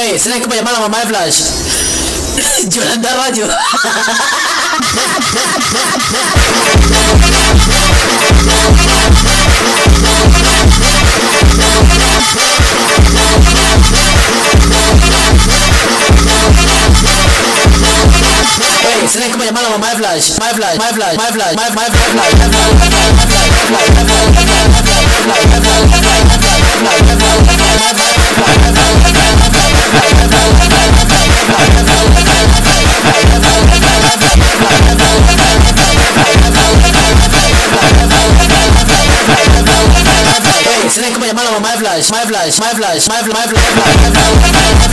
¿Sabes cómo llamar a la mamá de Flash? Yolanda Rayo. ¿Sabes cómo llamar a la mamá de Flash? My Flash, my Flash, my Flash, my Flash, ¿sabes cómo llamar a la mamá de Flash? My Flash, my Flash, my Flash, my Flash.